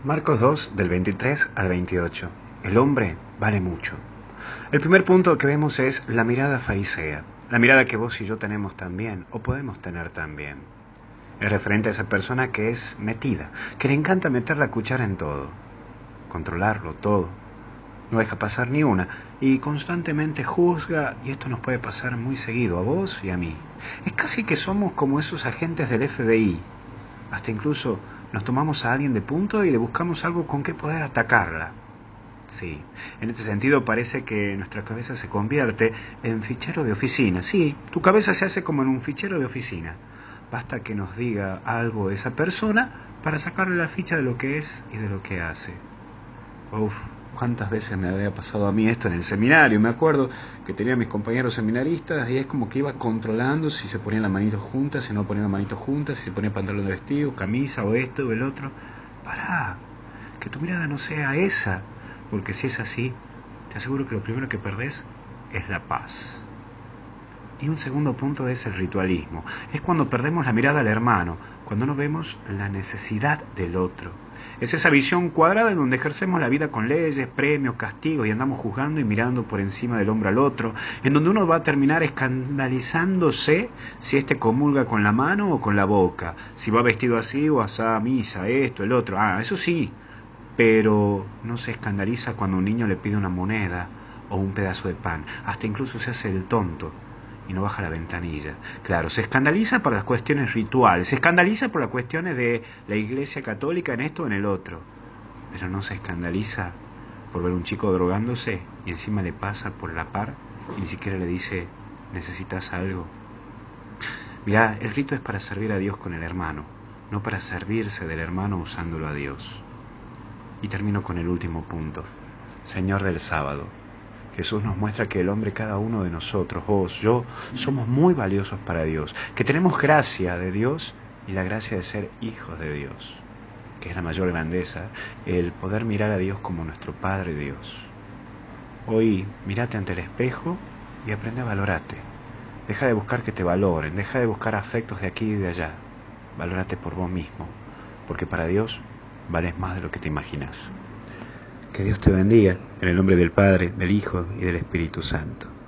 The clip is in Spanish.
Marcos 2, del 23 al 28. El hombre vale mucho. El primer punto que vemos es la mirada farisea, la mirada que vos y yo tenemos también, o podemos tener también. Es referente a esa persona que es metida, que le encanta meter la cuchara en todo, controlarlo todo, no deja pasar ni una, y constantemente juzga, y esto nos puede pasar muy seguido a vos y a mí. Es casi que somos como esos agentes del FBI. Hasta incluso nos tomamos a alguien de punto y le buscamos algo con que poder atacarla. Sí, en este sentido parece que nuestra cabeza se convierte en fichero de oficina. Sí, tu cabeza se hace como en un fichero de oficina. Basta que nos diga algo esa persona para sacarle la ficha de lo que es y de lo que hace. Uf, cuántas veces me había pasado a mí esto en el seminario. Me acuerdo que tenía a mis compañeros seminaristas y es como que iba controlando si se ponían las manitos juntas, si no ponían las manitos juntas, si se ponía pantalón de vestido, camisa o esto o el otro. Pará, que tu mirada no sea esa, porque si es así, te aseguro que lo primero que perdés es la paz. Y un segundo punto es el ritualismo. Es cuando perdemos la mirada al hermano, cuando no vemos la necesidad del otro. Es esa visión cuadrada en donde ejercemos la vida con leyes, premios, castigos y andamos juzgando y mirando por encima del hombro al otro, en donde uno va a terminar escandalizándose si éste comulga con la mano o con la boca, si va vestido así o asá a misa, esto, el otro. Eso sí, pero no se escandaliza cuando un niño le pide una moneda o un pedazo de pan, hasta incluso se hace el tonto y no baja la ventanilla. Claro, se escandaliza por las cuestiones rituales, se escandaliza por las cuestiones de la Iglesia Católica en esto o en el otro, pero no se escandaliza por ver un chico drogándose y encima le pasa por la par y ni siquiera le dice, ¿necesitas algo? Mirá, el rito es para servir a Dios con el hermano, no para servirse del hermano usándolo a Dios. Y termino con el último punto. Señor del sábado. Jesús nos muestra que el hombre, cada uno de nosotros, vos, yo, somos muy valiosos para Dios, que tenemos gracia de Dios y la gracia de ser hijos de Dios, que es la mayor grandeza, el poder mirar a Dios como nuestro Padre Dios. Hoy, mírate ante el espejo y aprende a valorarte. Deja de buscar que te valoren, deja de buscar afectos de aquí y de allá. Valórate por vos mismo, porque para Dios vales más de lo que te imaginas. Que Dios te bendiga, en el nombre del Padre, del Hijo y del Espíritu Santo.